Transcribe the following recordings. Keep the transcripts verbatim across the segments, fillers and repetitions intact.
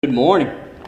Good morning.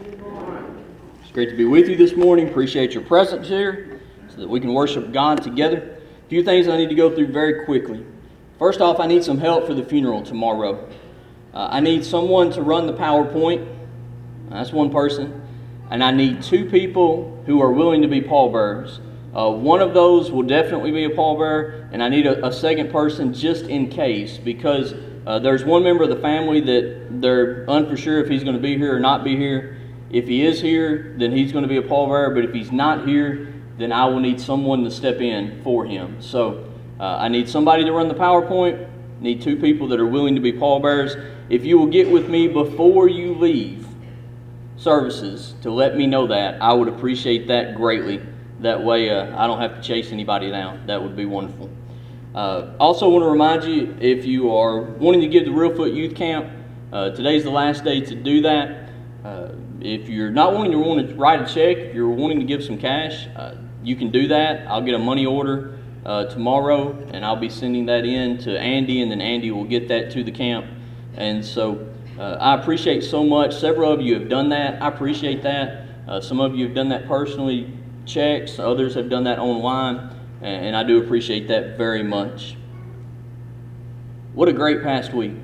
It's great to be with you this morning. Appreciate your presence here so that we can worship God together. A few things I need to go through very quickly. First off, I need some help for the funeral tomorrow. Uh, I need someone to run the PowerPoint. That's one person. And I need two people who are willing to be pallbearers. Uh, one of those will definitely be a pallbearer, and I need a, a second person just in case, because Uh, there's one member of the family that they're unsure if he's going to be here or not be here. If he is here, then he's going to be a pallbearer, but if he's not here, then I will need someone to step in for him. So uh, I need somebody to run the PowerPoint, need two people that are willing to be pallbearers. If you will get with me before you leave services to let me know that, I would appreciate that greatly. That way uh, I don't have to chase anybody down. That would be wonderful. Uh, also want to remind you, if you are wanting to give the Reelfoot Youth Camp, uh, today's the last day to do that. Uh, if you're not wanting to want to write a check, if you're wanting to give some cash, uh, you can do that. I'll get a money order uh, tomorrow, and I'll be sending that in to Andy, and then Andy will get that to the camp. And so uh, I appreciate so much. Several of you have done that. I appreciate that. Uh, some of you have done that personally, checks. Others have done that online. And I do appreciate that very much. What a great past week.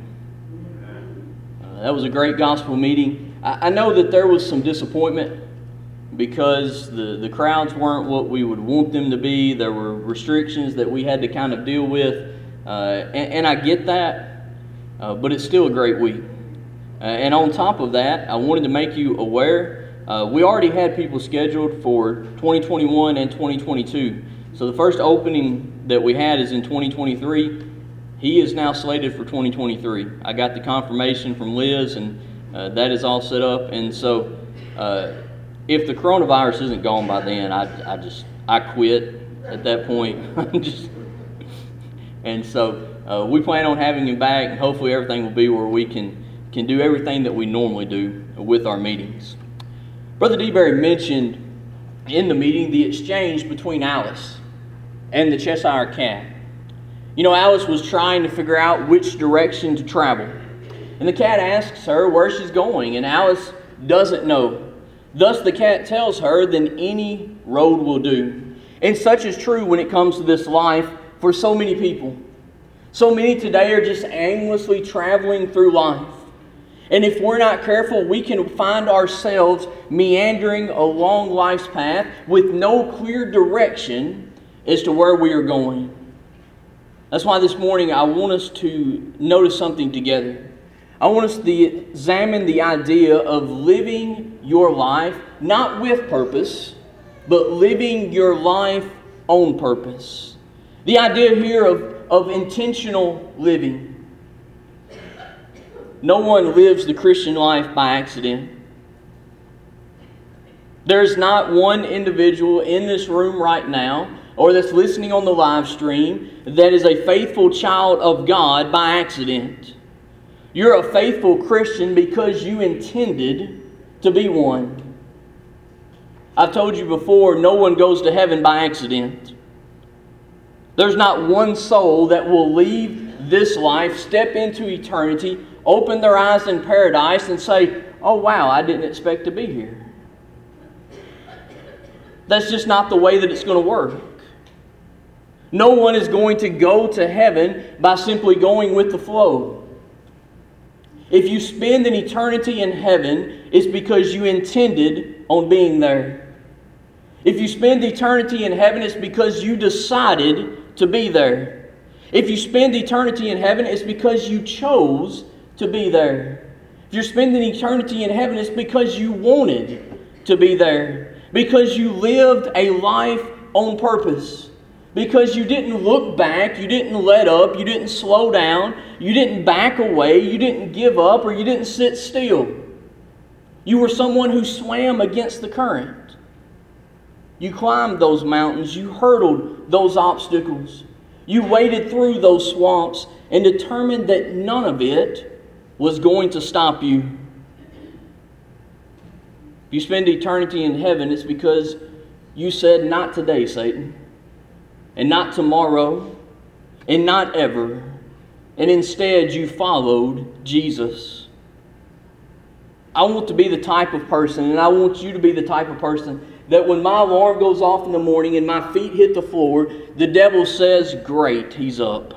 Uh, that was a great gospel meeting. I, I know that there was some disappointment because the, the crowds weren't what we would want them to be. There were restrictions that we had to kind of deal with. Uh, and, and I get that, uh, but it's still a great week. Uh, and on top of that, I wanted to make you aware, uh, we already had people scheduled for twenty twenty-one and twenty twenty-two. So the first opening that we had is in twenty twenty-three. He is now slated for twenty twenty-three. I got the confirmation from Liz, and uh, that is all set up. And so uh, if the coronavirus isn't gone by then, I, I just, I quit at that point. just, and so uh, we plan on having him back, and hopefully everything will be where we can, can do everything that we normally do with our meetings. Brother DeBerry mentioned in the meeting the exchange between Alice and the Cheshire Cat. You know, Alice was trying to figure out which direction to travel. And the cat asks her where she's going, and Alice doesn't know. Thus the cat tells her, then any road will do. And such is true when it comes to this life for so many people. So many today are just aimlessly traveling through life. And if we're not careful, we can find ourselves meandering along life's path with no clear direction as to where we are going. That's why this morning I want us to notice something together. I want us to examine the idea of living your life, not with purpose, but living your life on purpose. The idea here of, of intentional living. No one lives the Christian life by accident. There's not one individual in this room right now, or that's listening on the live stream, that is a faithful child of God by accident. You're a faithful Christian because you intended to be one. I've told you before, no one goes to heaven by accident. There's not one soul that will leave this life, step into eternity, open their eyes in paradise and say, oh wow, I didn't expect to be here. That's just not the way that it's going to work. No one is going to go to heaven by simply going with the flow. If you spend an eternity in heaven, it's because you intended on being there. If you spend eternity in heaven, it's because you decided to be there. If you spend eternity in heaven, it's because you chose to be there. If you're spending eternity in heaven, it's because you wanted to be there. Because you lived a life on purpose. Because you didn't look back, you didn't let up, you didn't slow down, you didn't back away, you didn't give up, or you didn't sit still. You were someone who swam against the current. You climbed those mountains, you hurdled those obstacles. You waded through those swamps and determined that none of it was going to stop you. If you spend eternity in heaven, it's because you said, not today, Satan. And not tomorrow, and not ever. And instead you followed Jesus. I want to be the type of person, and I want you to be the type of person, that when my alarm goes off in the morning and my feet hit the floor, the devil says, great, he's up.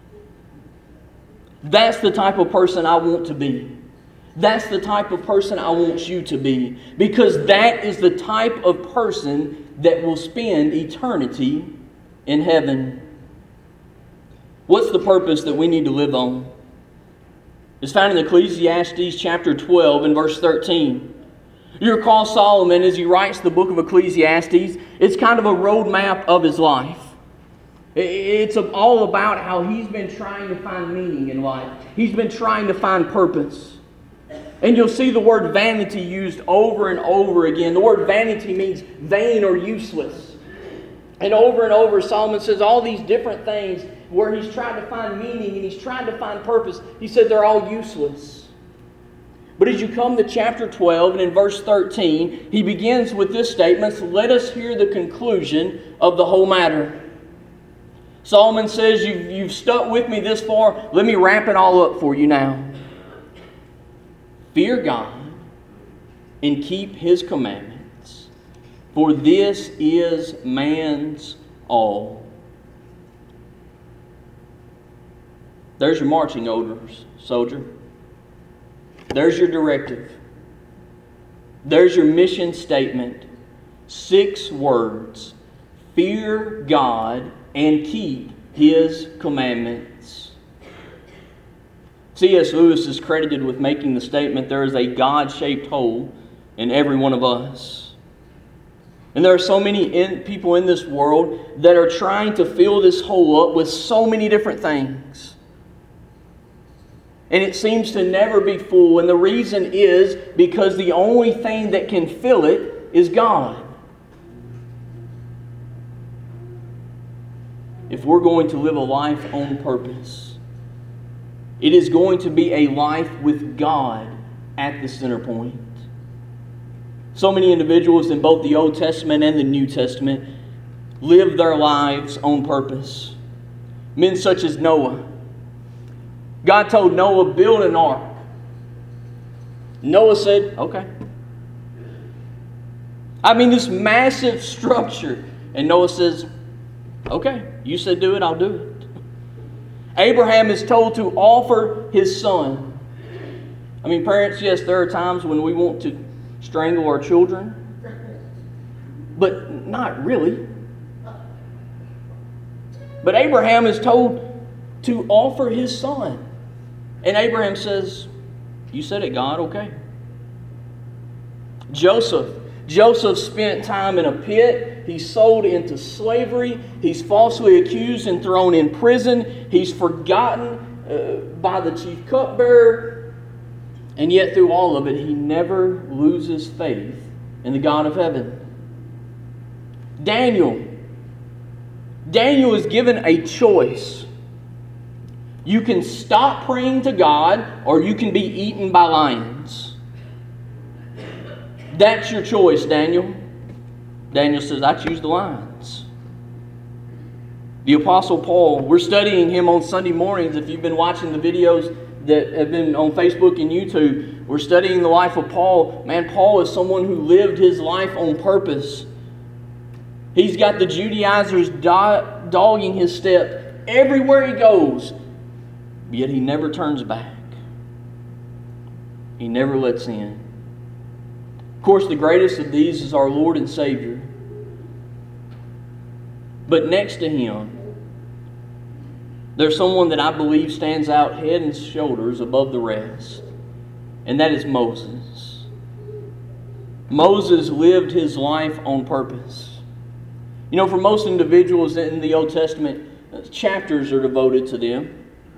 That's the type of person I want to be. That's the type of person I want you to be. Because that is the type of person that will spend eternity in heaven. What's the purpose that we need to live on? It's found in Ecclesiastes chapter twelve and verse thirteen. You recall Solomon, as he writes the book of Ecclesiastes, it's kind of a roadmap of his life. It's all about how he's been trying to find meaning in life. He's been trying to find purpose. And you'll see the word vanity used over and over again. The word vanity means vain or useless. And over and over, Solomon says all these different things where he's trying to find meaning and he's trying to find purpose. He said they're all useless. But as you come to chapter twelve and in verse thirteen, he begins with this statement, so let us hear the conclusion of the whole matter. Solomon says, you've, you've stuck with me this far, let me wrap it all up for you now. Fear God and keep His commandments, for this is man's all. There's your marching orders, soldier. There's your directive. There's your mission statement. Six words. Fear God and keep His commandments. C S Lewis is credited with making the statement, there is a God-shaped hole in every one of us. And there are so many in, people in this world that are trying to fill this hole up with so many different things. And it seems to never be full. And the reason is because the only thing that can fill it is God. If we're going to live a life on purpose, it is going to be a life with God at the center point. So many individuals in both the Old Testament and the New Testament lived their lives on purpose. Men such as Noah. God told Noah, build an ark. Noah said, okay. I mean, this massive structure. And Noah says, okay, you said do it, I'll do it. Abraham is told to offer his son. I mean, parents, yes, there are times when we want to strangle our children. But not really. But Abraham is told to offer his son. And Abraham says, you said it, God, okay. Joseph. Joseph spent time in a pit. He's sold into slavery. He's falsely accused and thrown in prison. He's forgotten uh, by the chief cupbearer. And yet through all of it, he never loses faith in the God of heaven. Daniel. Daniel is given a choice. You can stop praying to God, or you can be eaten by lions. That's your choice, Daniel. Daniel says, I choose the lions. The Apostle Paul, we're studying him on Sunday mornings. If you've been watching the videos that have been on Facebook and YouTube, we're studying the life of Paul. Man, Paul is someone who lived his life on purpose. He's got the Judaizers do- dogging his step everywhere he goes. Yet he never turns back. He never lets in. Of course, the greatest of these is our Lord and Savior. But next to Him, there's someone that I believe stands out head and shoulders above the rest. And that is Moses. Moses lived his life on purpose. You know, for most individuals in the Old Testament, chapters are devoted to them.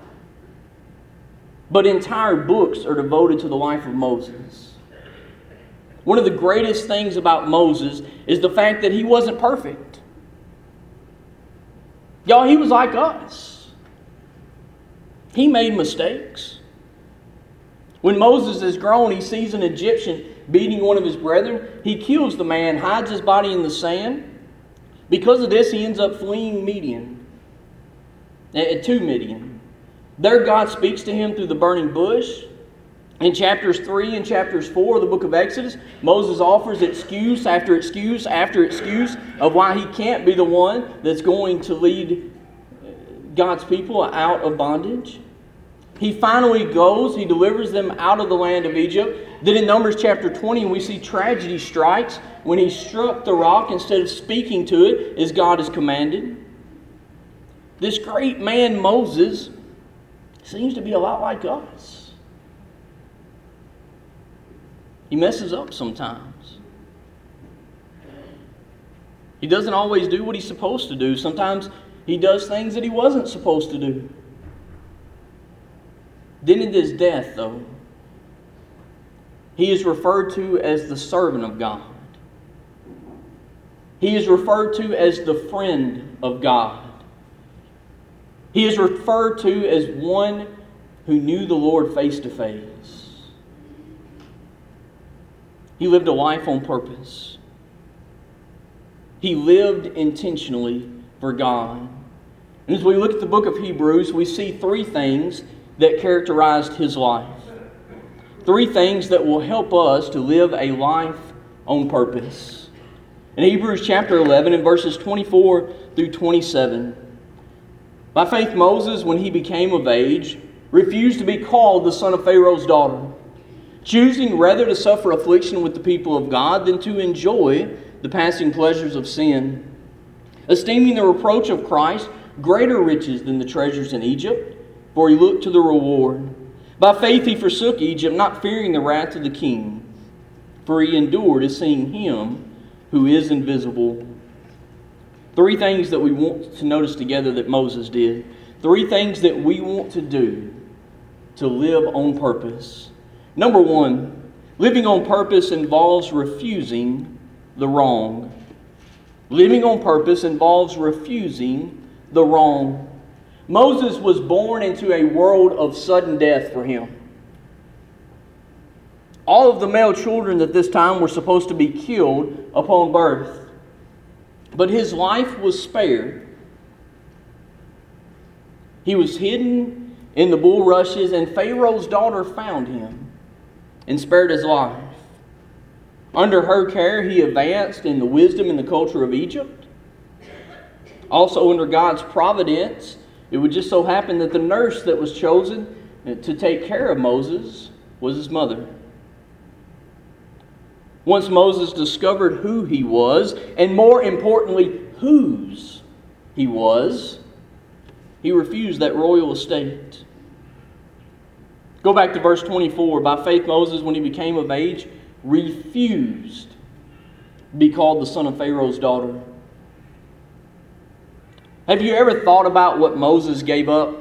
But entire books are devoted to the life of Moses. One of the greatest things about Moses is the fact that he wasn't perfect. Y'all, he was like us. He made mistakes. When Moses is grown, he sees an Egyptian beating one of his brethren. He kills the man, hides his body in the sand. Because of this, he ends up fleeing Midian, to Midian. There God speaks to him through the burning bush. In chapters three and chapters four of the book of Exodus, Moses offers excuse after excuse after excuse of why he can't be the one that's going to lead God's people out of bondage. He finally goes, he delivers them out of the land of Egypt. Then in Numbers chapter twenty, we see tragedy strikes when he struck the rock instead of speaking to it as God has commanded. This great man, Moses, seems to be a lot like us. He messes up sometimes. He doesn't always do what he's supposed to do. Sometimes he does things that he wasn't supposed to do. Then in his death, though, he is referred to as the servant of God. He is referred to as the friend of God. He is referred to as one who knew the Lord face to face. He lived a life on purpose. He lived intentionally for God. And as we look at the book of Hebrews, we see three things that characterized his life. Three things that will help us to live a life on purpose. In Hebrews chapter eleven, in verses twenty-four through twenty-seven, by faith Moses, when he became of age, refused to be called the son of Pharaoh's daughter, choosing rather to suffer affliction with the people of God than to enjoy the passing pleasures of sin, esteeming the reproach of Christ greater riches than the treasures in Egypt, for he looked to the reward. By faith he forsook Egypt, not fearing the wrath of the king, for he endured as seeing him who is invisible. Three things that we want to notice together that Moses did. Three things that we want to do to live on purpose. Number one, living on purpose involves refusing the wrong. Living on purpose involves refusing the wrong. Moses was born into a world of sudden death for him. All of the male children at this time were supposed to be killed upon birth. But his life was spared. He was hidden in the bulrushes, and Pharaoh's daughter found him and spared his life. Under her care, he advanced in the wisdom and the culture of Egypt. Also, under God's providence, it would just so happen that the nurse that was chosen to take care of Moses was his mother. Once Moses discovered who he was, and more importantly, whose he was, he refused that royal estate. Go back to verse twenty-four. By faith Moses, when he became of age, refused to be called the son of Pharaoh's daughter. Have you ever thought about what Moses gave up?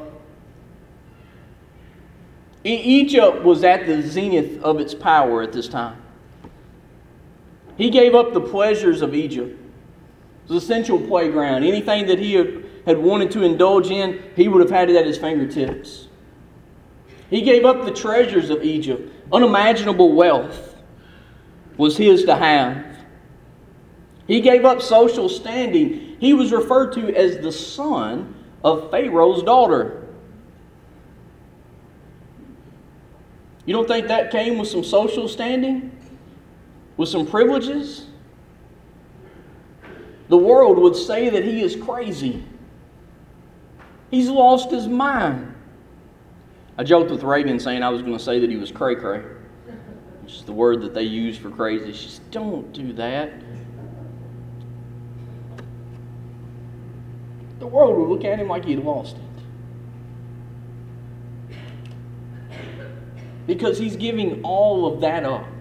Egypt was at the zenith of its power at this time. He gave up the pleasures of Egypt. It was a sensual playground. Anything that he had wanted to indulge in, he would have had it at his fingertips. He gave up the treasures of Egypt. Unimaginable wealth was his to have. He gave up social standing. He was referred to as the son of Pharaoh's daughter. You don't think that came with some social standing? With some privileges? The world would say that he is crazy. He's lost his mind. I joked with Reagan saying I was going to say that he was cray-cray, which is the word that they use for crazy. She said, don't do that. The world would look at him like he'd lost it. Because he's giving all of that up.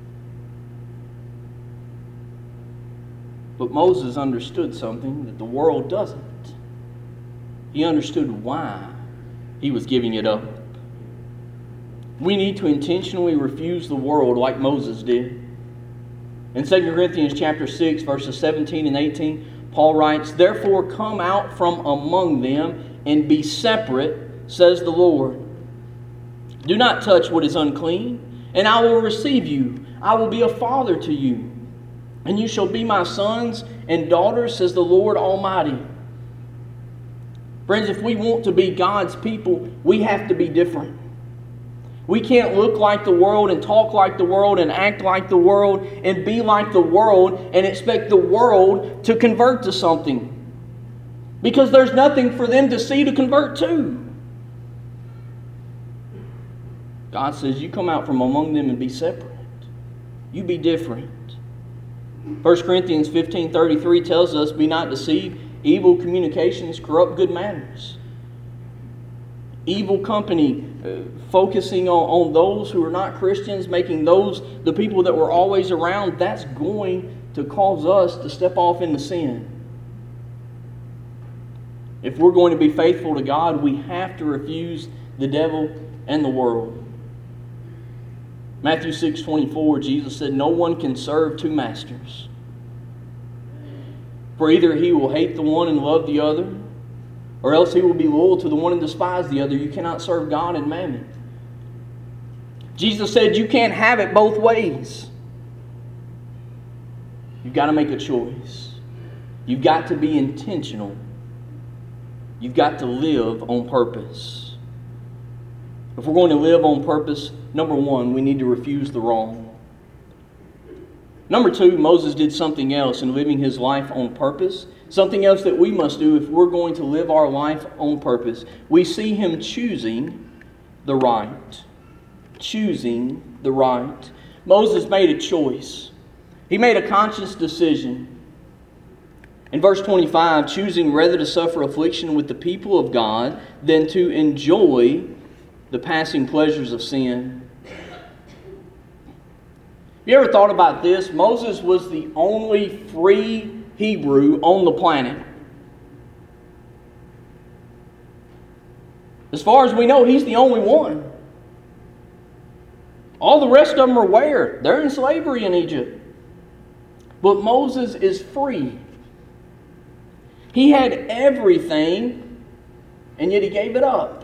But Moses understood something that the world doesn't. He understood why he was giving it up. We need to intentionally refuse the world like Moses did. In Second Corinthians chapter six, verses seventeen and eighteen, Paul writes, therefore come out from among them and be separate, says the Lord. Do not touch what is unclean, and I will receive you. I will be a father to you, and you shall be my sons and daughters, says the Lord Almighty. Friends, if we want to be God's people, we have to be different. We can't look like the world and talk like the world and act like the world and be like the world and expect the world to convert to something. Because there's nothing for them to see to convert to. God says, you come out from among them and be separate. You be different. First Corinthians fifteen thirty-three tells us, be not deceived. Evil communications corrupt good manners. Evil company uh, focusing on, on those who are not Christians, making those the people that were always around, that's going to cause us to step off into sin. If we're going to be faithful to God, we have to refuse the devil and the world. Matthew six twenty-four, Jesus said, no one can serve two masters. For either he will hate the one and love the other, or else he will be loyal to the one and despise the other. You cannot serve God and mammon. Jesus said you can't have it both ways. You've got to make a choice. You've got to be intentional. You've got to live on purpose. If we're going to live on purpose, number one, we need to refuse the wrong. Number two, Moses did something else in living his life on purpose. Something else that we must do if we're going to live our life on purpose. We see him choosing the right. Choosing the right. Moses made a choice. He made a conscious decision. In verse twenty-five, choosing rather to suffer affliction with the people of God than to enjoy the passing pleasures of sin. You ever thought about this? Moses was the only free Hebrew on the planet. As far as we know, he's the only one. All the rest of them are where? They're in slavery in Egypt. But Moses is free. He had everything, and yet he gave it up.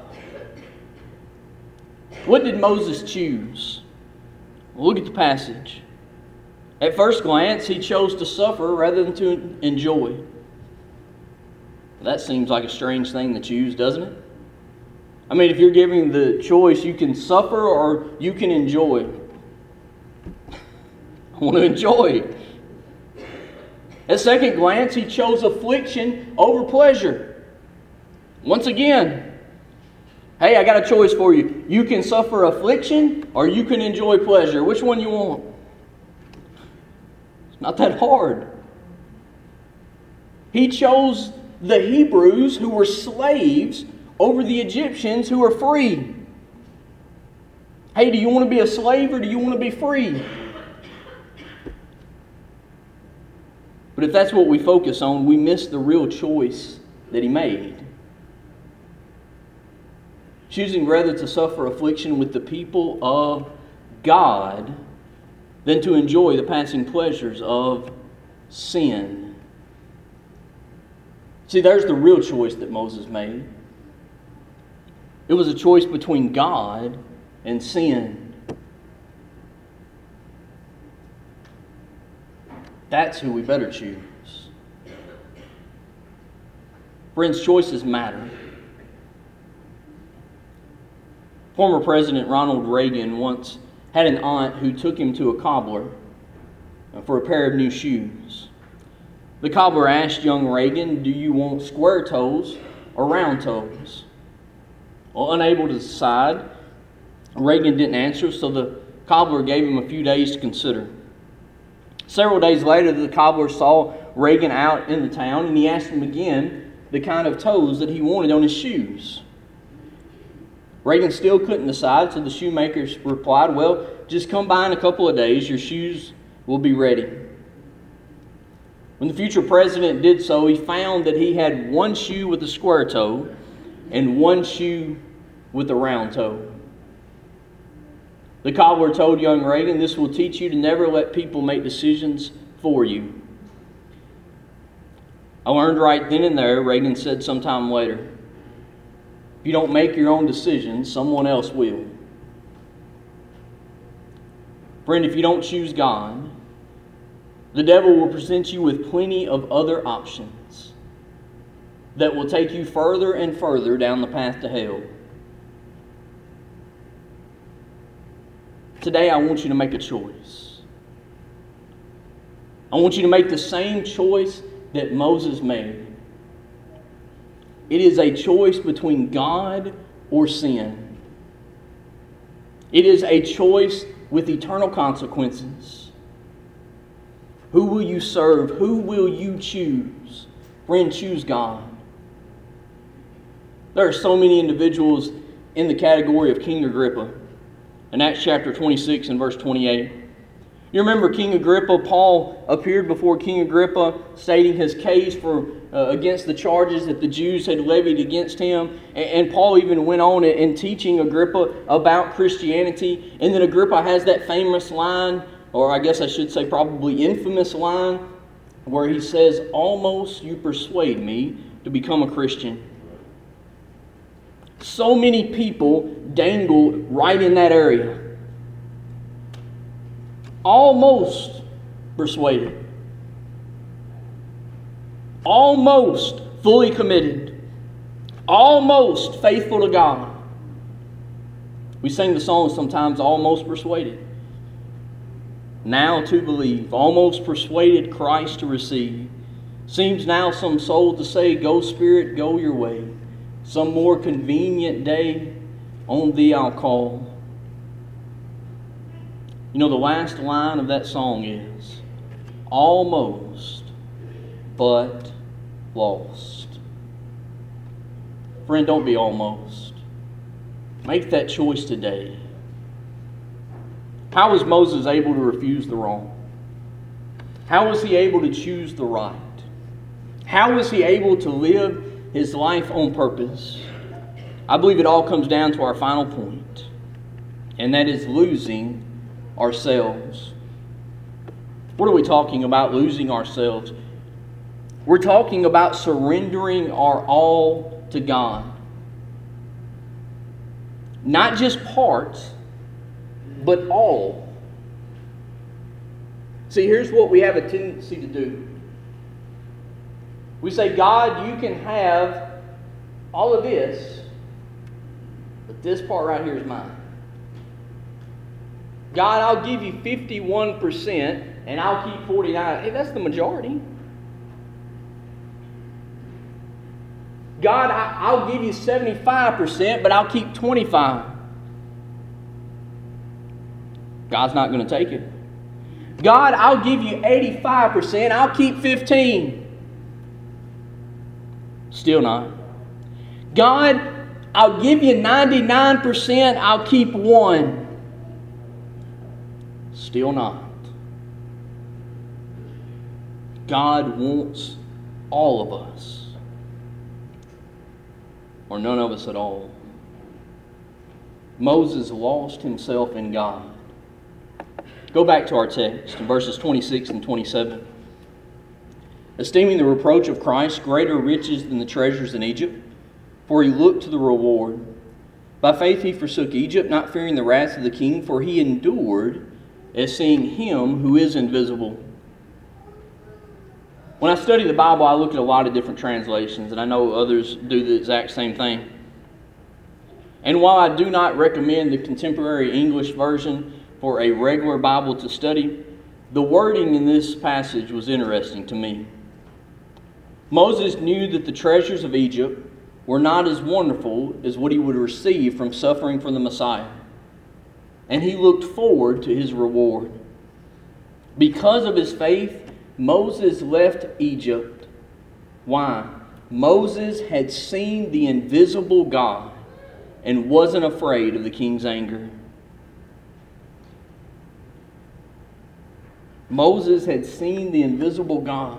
What did Moses choose? Look at the passage. At first glance, he chose to suffer rather than to enjoy. That seems like a strange thing to choose, doesn't it? I mean, if you're giving the choice, you can suffer or you can enjoy. I want to enjoy. At second glance, he chose affliction over pleasure. Once again, hey, I got a choice for you. You can suffer affliction or you can enjoy pleasure. Which one you want? It's not that hard. He chose the Hebrews who were slaves over the Egyptians who were free. Hey, do you want to be a slave or do you want to be free? But if that's what we focus on, we miss the real choice that he made. Choosing rather to suffer affliction with the people of God than to enjoy the passing pleasures of sin. See, there's the real choice that Moses made. It was a choice between God and sin. That's who we better choose. Friends, choices matter. Former President Ronald Reagan once had an aunt who took him to a cobbler for a pair of new shoes. The cobbler asked young Reagan, do you want square toes or round toes? Well, unable to decide, Reagan didn't answer, so the cobbler gave him a few days to consider. Several days later, the cobbler saw Reagan out in the town, and he asked him again the kind of toes that he wanted on his shoes. Reagan still couldn't decide, so the shoemaker replied, well, just come by in a couple of days, your shoes will be ready. When the future president did so, he found that he had one shoe with a square toe and one shoe with a round toe. The cobbler told young Reagan, this will teach you to never let people make decisions for you. I learned right then and there, Reagan said sometime later, if you don't make your own decisions, someone else will. Friend, if you don't choose God, the devil will present you with plenty of other options that will take you further and further down the path to hell. Today I want you to make a choice. I want you to make the same choice that Moses made. It is a choice between God or sin. It is a choice with eternal consequences. Who will you serve? Who will you choose? Friend, choose God. There are so many individuals in the category of King Agrippa. In Acts chapter twenty-six and verse twenty-eight. You remember King Agrippa, Paul appeared before King Agrippa stating his case for uh, against the charges that the Jews had levied against him. And, and Paul even went on in teaching Agrippa about Christianity. And then Agrippa has that famous line, or I guess I should say probably infamous line, where he says, "Almost you persuade me to become a Christian." So many people dangled right in that area. Almost persuaded. Almost fully committed. Almost faithful to God. We sing the song sometimes, "Almost persuaded." Now to believe. Almost persuaded Christ to receive. Seems now some soul to say, "Go Spirit, go your way. Some more convenient day, on thee I'll call." You know, the last line of that song is, "Almost, but lost." Friend, don't be almost. Make that choice today. How was Moses able to refuse the wrong? How was he able to choose the right? How was he able to live his life on purpose? I believe it all comes down to our final point, and that is losing ourselves. What are we talking about, losing ourselves? We're talking about surrendering our all to God. Not just parts, but all. See, here's what we have a tendency to do. We say, "God, you can have all of this, but this part right here is mine. God, I'll give you fifty-one percent and I'll keep forty-nine. Hey, that's the majority. God, I, I'll give you seventy-five percent, but I'll keep twenty-five. God's not going to take it. God, I'll give you eighty-five percent, I'll keep fifteen. Still not. God, I'll give you ninety-nine percent, I'll keep one. Still not. God wants all of us, or none of us at all. Moses lost himself in God. Go back to our text in verses twenty-six and twenty-seven. Esteeming the reproach of Christ greater riches than the treasures in Egypt, for he looked to the reward. By faith he forsook Egypt, not fearing the wrath of the king, for he endured as seeing him who is invisible. When I study the Bible, I look at a lot of different translations, and I know others do the exact same thing. And while I do not recommend the contemporary English version for a regular Bible to study, the wording in this passage was interesting to me. Moses knew that the treasures of Egypt were not as wonderful as what he would receive from suffering for the Messiah. And he looked forward to his reward. Because of his faith, Moses left Egypt. Why? Moses had seen the invisible God and wasn't afraid of the king's anger. Moses had seen the invisible God.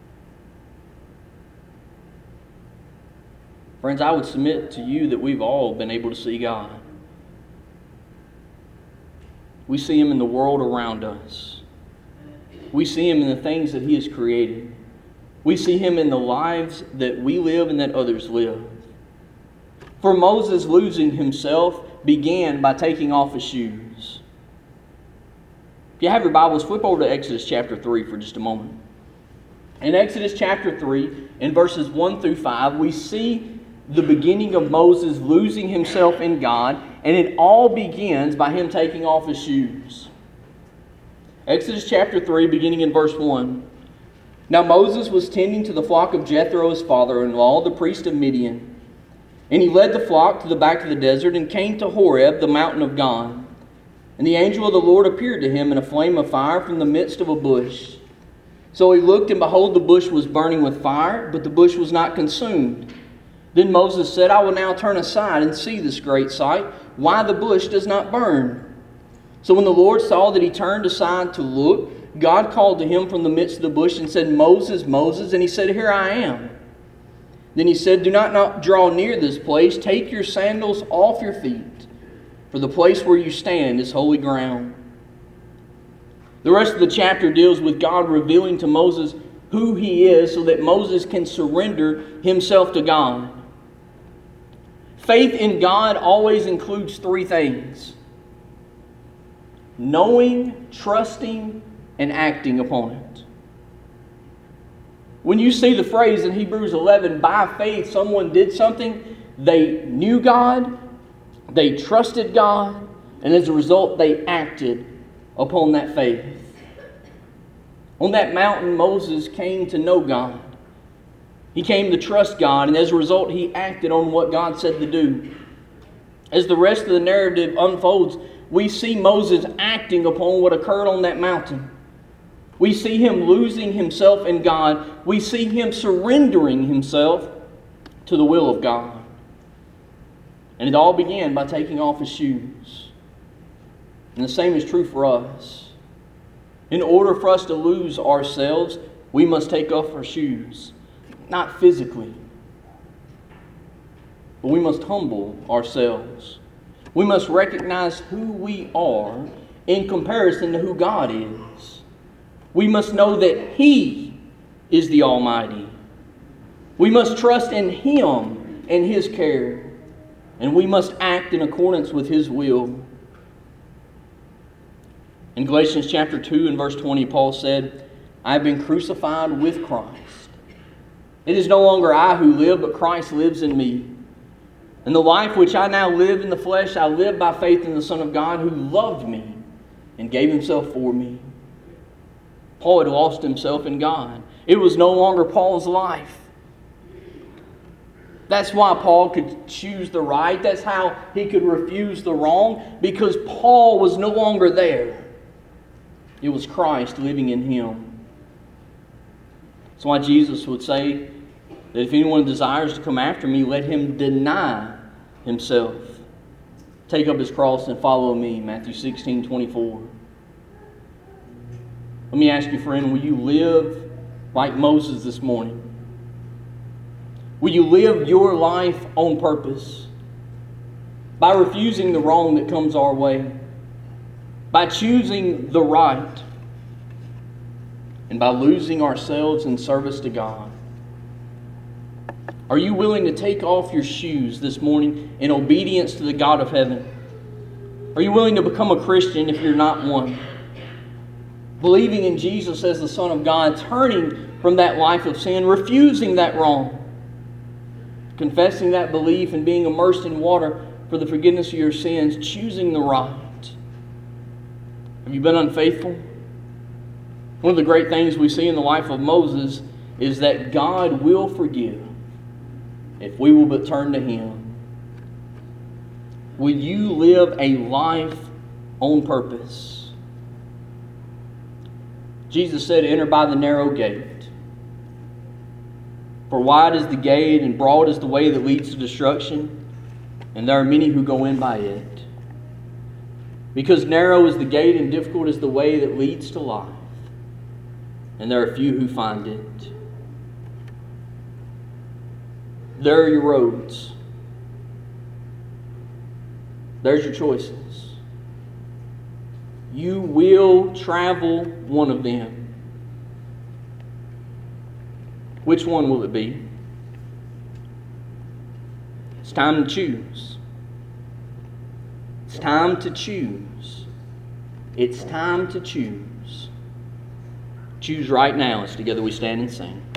Friends, I would submit to you that we've all been able to see God. We see Him in the world around us. We see Him in the things that He has created. We see Him in the lives that we live and that others live. For Moses, losing himself began by taking off his shoes. If you have your Bibles, flip over to Exodus chapter three for just a moment. In Exodus chapter three, in verses one through five, we see the beginning of Moses losing himself in God, and it all begins by him taking off his shoes. Exodus chapter three, beginning in verse one. Now Moses was tending to the flock of Jethro his father-in-law, the priest of Midian. And he led the flock to the back of the desert and came to Horeb, the mountain of God. And the angel of the Lord appeared to him in a flame of fire from the midst of a bush. So he looked, and behold, the bush was burning with fire, but the bush was not consumed. Then Moses said, I will now turn aside and see this great sight, why the bush does not burn. So when the Lord saw that he turned aside to look, God called to him from the midst of the bush and said, Moses, Moses. And he said, Here I am. Then he said, Do not, not draw near this place. Take your sandals off your feet, for the place where you stand is holy ground. The rest of the chapter deals with God revealing to Moses who He is so that Moses can surrender himself to God. Faith in God always includes three things: knowing, trusting, and acting upon it. When you see the phrase in Hebrews eleven, by faith someone did something, they knew God, they trusted God, and as a result they acted upon that faith. On that mountain, Moses came to know God. He came to trust God, and as a result he acted on what God said to do. As the rest of the narrative unfolds, we see Moses acting upon what occurred on that mountain. We see him losing himself in God. We see him surrendering himself to the will of God. And it all began by taking off his shoes. And the same is true for us. In order for us to lose ourselves, we must take off our shoes. Not physically, but we must humble ourselves. We must recognize who we are in comparison to who God is. We must know that He is the Almighty. We must trust in Him and His care. And we must act in accordance with His will. In Galatians chapter two and verse twenty, Paul said, I have been crucified with Christ. It is no longer I who live, but Christ lives in me. And the life which I now live in the flesh, I live by faith in the Son of God who loved me and gave Himself for me. Paul had lost himself in God. It was no longer Paul's life. That's why Paul could choose the right. That's how he could refuse the wrong, because Paul was no longer there. It was Christ living in him. That's why Jesus would say that if anyone desires to come after me, let him deny himself. Take up his cross and follow me, Matthew sixteen twenty-four. Let me ask you, friend, will you live like Moses this morning? Will you live your life on purpose? By refusing the wrong that comes our way. By choosing the right. And by losing ourselves in service to God. Are you willing to take off your shoes this morning in obedience to the God of heaven? Are you willing to become a Christian if you're not one? Believing in Jesus as the Son of God, turning from that life of sin, refusing that wrong, confessing that belief and being immersed in water for the forgiveness of your sins, choosing the right. Have you been unfaithful? One of the great things we see in the life of Moses is that God will forgive if we will but turn to Him. Will you live a life on purpose? Jesus said, enter by the narrow gate. For wide is the gate and broad is the way that leads to destruction, and there are many who go in by it. Because narrow is the gate and difficult is the way that leads to life, and there are few who find it. There are your roads. There's your choices. You will travel one of them. Which one will it be? It's time to choose. It's time to choose. It's time to choose. Choose right now as together we stand and sing.